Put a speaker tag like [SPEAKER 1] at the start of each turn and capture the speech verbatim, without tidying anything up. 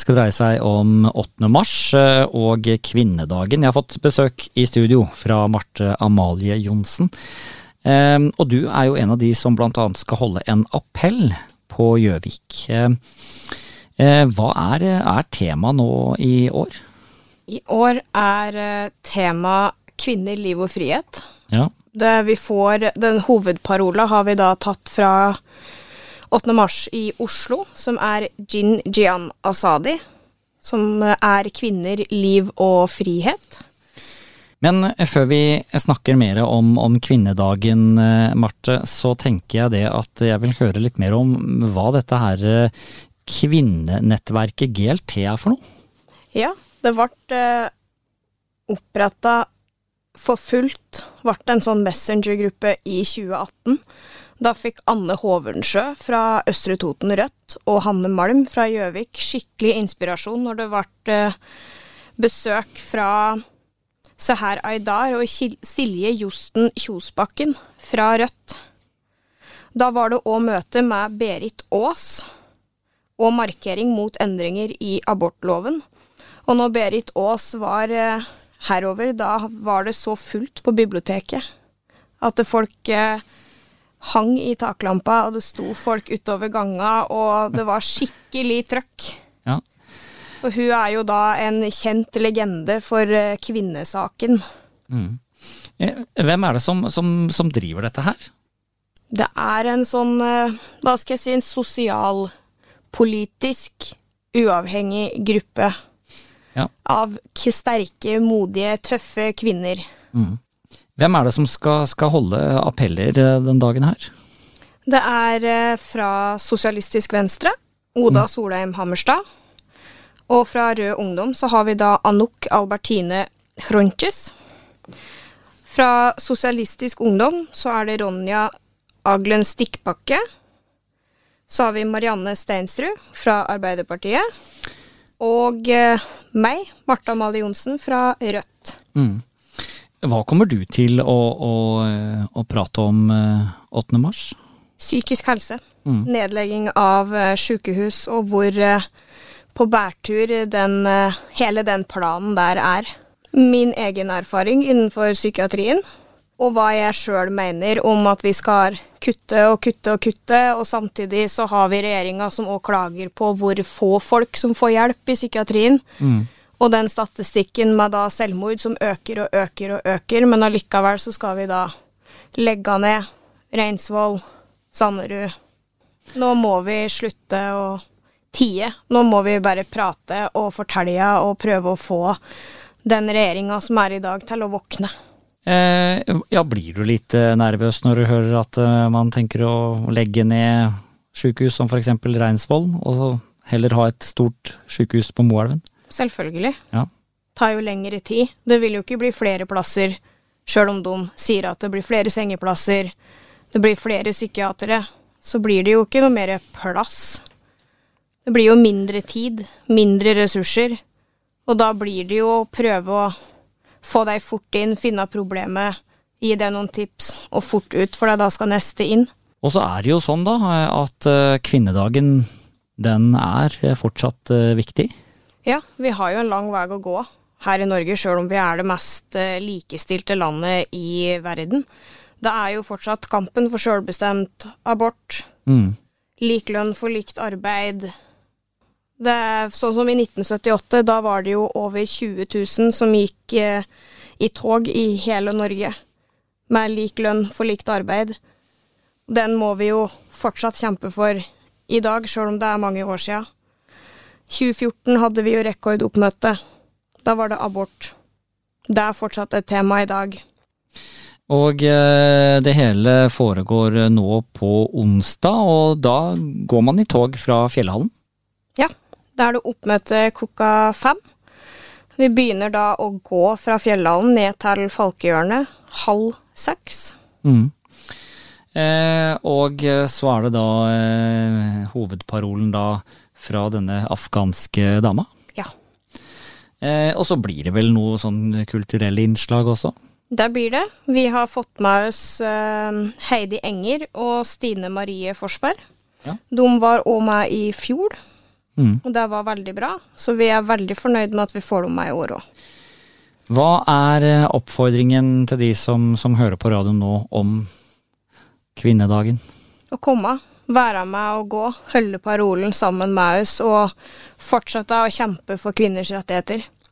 [SPEAKER 1] skal dreie seg om åttende mars og kvinnedagen. Jeg har fått besøk i studio fra Marte Amalie Johnsen. Og du er jo en av de som blant annet skal holde en appell på Gjøvik. Hva er, er tema nå i år?
[SPEAKER 2] I år er tema kvinner, liv og frihet.
[SPEAKER 1] Ja.
[SPEAKER 2] Det vi får, den hovedparola har vi da tatt fra åttende mars i Oslo, som er Jin Jian Azadi, som er kvinner, liv og frihet.
[SPEAKER 1] Men før vi snakker mer om, om kvinnedagen, Marte, så tenker jeg det at jeg vil høre litt mer om hva dette her kvinnenettverket G L T er for noe.
[SPEAKER 2] Ja, det ble eh, opprettet for fullt, ble en sånn messengergruppe i tjue atten. Da fikk Anne Hovensjø fra Østre Toten Rødt og Hanne Malm fra Gjøvik skikkelig inspirasjon når det ble besøk fra Seher Aydar og Silje Josten Kjosbakken fra Rødt. Da var det også møte med Berit Aas og markering mot endringer i abortloven. Og når Berit Aas var herover, da var det så fullt på biblioteket at det folk hang i taklampa, og det sto folk utover ganga, og det var skikkelig trøkk.
[SPEAKER 1] Ja.
[SPEAKER 2] Og hun er jo da en kjent legende for kvinnesaken.
[SPEAKER 1] Mm. Hvem er det som, som, som driver dette her?
[SPEAKER 2] Det er en sånn, hva skal jeg si, en sosialpolitisk uavhengig gruppe
[SPEAKER 1] ja.
[SPEAKER 2] Av sterke, modige, tøffe kvinner.
[SPEAKER 1] Mm. Hvem er det som skal, skal holde appeller den dagen her?
[SPEAKER 2] Det er fra Sosialistisk Venstre, Oda Solheim Hammerstad, og fra Rød Ungdom så har vi da Anouk Albertine Hrontjes. Fra Sosialistisk Ungdom så er det Ronja Aglen Stikkbakke. Så har vi Marianne Steinsrud fra Arbeiderpartiet, og eh, meg, Marte Amalie Johnsen fra Rødt.
[SPEAKER 1] Mm. Hva kommer du til å, å, å prate om åttende mars?
[SPEAKER 2] Psykisk helse.
[SPEAKER 1] Mm.
[SPEAKER 2] Nedlegging av sykehus, og hvor på bærtur den, hele den planen der er. Min egen erfaring innenfor psykiatrien, og hva jeg selv mener om at vi skal kutte og kutte og kutte, og samtidig så har vi regjeringen som også klager på hvor få folk som får hjelp i psykiatrien.
[SPEAKER 1] Mm.
[SPEAKER 2] Og den statistikken med da selvmord som øker og øker og øker, men allikevel så skal vi da legge ned Reinsvoll, Sanderud. Nå må vi slutte å tie. Nå må vi bare prate og fortelle og prøve å få den regjeringen som er i dag til å våkne.
[SPEAKER 1] Eh, ja, blir du litt nervøs når du hører at uh, man tenker å legge ned sykehus som for eksempel Reinsvoll, og så heller ha et stort sykehus på Moelven?
[SPEAKER 2] Selvfølgelig.
[SPEAKER 1] Ja.
[SPEAKER 2] Tar jo lengre tid. Det vil jo ikke bli flere plasser, selv om de sier at det blir flere sengeplasser, det blir flere psykiatere, så blir det jo ikke noe mer plass. Det blir jo mindre tid, mindre ressurser, og da blir det jo å prøve å få deg fort inn, finne problemet, gi deg noen tips, og fort ut, for da skal neste inn.
[SPEAKER 1] Og så er det jo sånn da, at kvinnedagen, den er fortsatt viktig.
[SPEAKER 2] Ja, vi har jo en lang vei å gå her i Norge, selv om vi er det mest likestilte landet i verden. Det er jo fortsatt kampen for selvbestemt abort,
[SPEAKER 1] mm.
[SPEAKER 2] lik lønn for likt arbeid. Det er sånn som i nitten syttiåtte, da var det jo over tjue tusen som gikk eh, i tog i hele Norge, med lik lønn for likt arbeid. Den må vi jo fortsatt kjempe for i dag, selv om det er mange år siden. tjue fjorten hadde vi jo rekordoppmøte. Da var det abort. Det er fortsatt et tema i dag.
[SPEAKER 1] Og eh, det hele foregår nå på onsdag, og da går man i tog fra Fjellhallen?
[SPEAKER 2] Ja, da er det oppmøte klokka fem. Vi begynner da å gå fra Fjellhallen ned til Falkehjørnet halv seks.
[SPEAKER 1] Mm. Eh, og så er det da eh, hovedparolen da fra denne afghanske dama?
[SPEAKER 2] Ja.
[SPEAKER 1] Eh, og så blir det vel noe sånn kulturelle innslag også?
[SPEAKER 2] Det blir det. Vi har fått med oss eh, Heidi Enger og Stine Marie Forsberg.
[SPEAKER 1] Ja.
[SPEAKER 2] De var også med i fjor.
[SPEAKER 1] Mm.
[SPEAKER 2] Og det var veldig bra, så vi er veldig fornøyd med at vi får dem med i år også.
[SPEAKER 1] Hva er oppfordringen til de som, som hører på radioen nå om kvinnedagen?
[SPEAKER 2] Å komme, være med og gå, holde parolen sammen med oss og fortsette å kjempe for kvinners rettigheter.